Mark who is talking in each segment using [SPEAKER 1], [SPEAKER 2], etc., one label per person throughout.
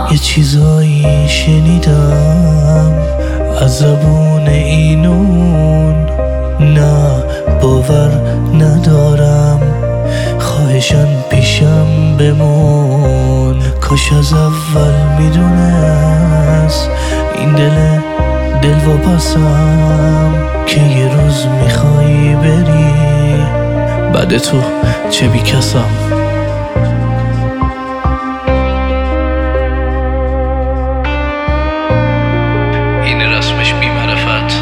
[SPEAKER 1] یه چیزایی شنیدم از زبون اینون، نه باور ندارم، خواهشن پیشم بمون. کاش از اول میدونست این دل واپسم که یه روز میخوایی بری، بعد تو چه بیکسم. این رسمش بی معرفت،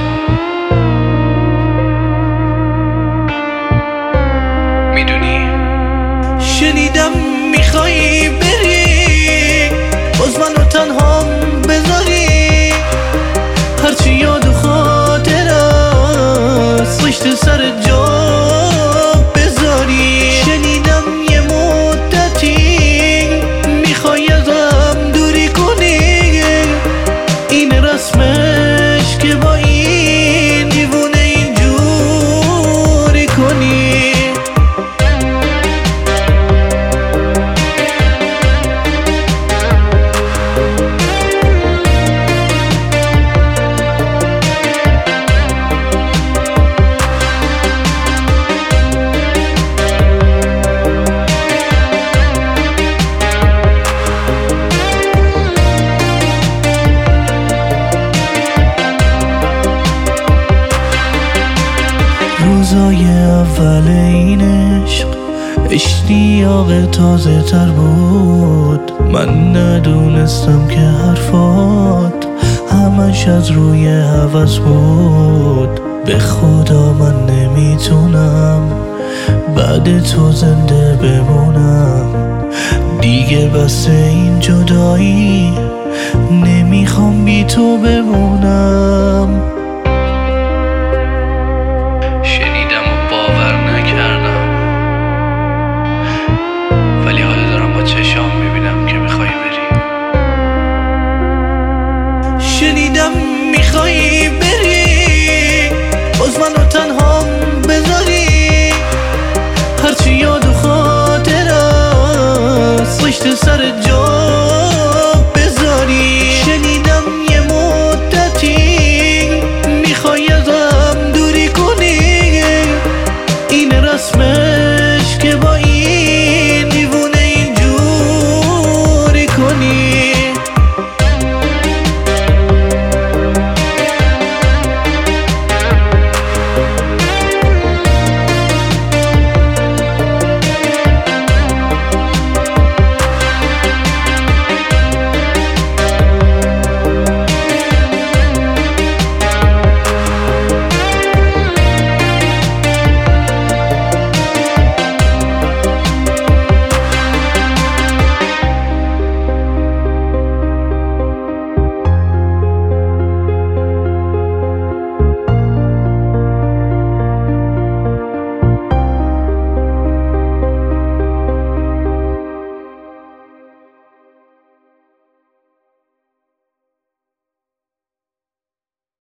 [SPEAKER 1] میدونی شنیدم میخوایی بری، باز منو تنها بذاری، هرچی یاد و خاطر است پشت سر جا بذاری. شنیدم یه مدتی میخوای ازم دوری کنی، این رسمش که با این دیوونه اینجوری کنی. روزای اول این عشق اشتیاق تازه تر بود، من ندونستم که حرفات همش از روی هوس بود. به خدا من نمیتونم بعد تو زنده بمونم، دیگه بس این جدایی نمیخوام بی تو بمونم.